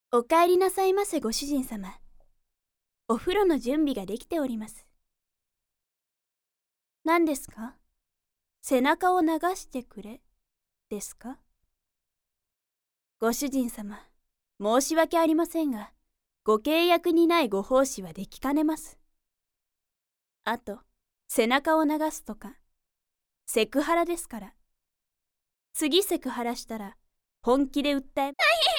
お帰りなさいませご主人様。お風呂の準備ができております。何ですか？背中を流してくれ、ですか？ご主人様、申し訳ありませんが、ご契約にないご奉仕はできかねます。あと、背中を流すとか、セクハラですから。次セクハラしたら、本気で訴え、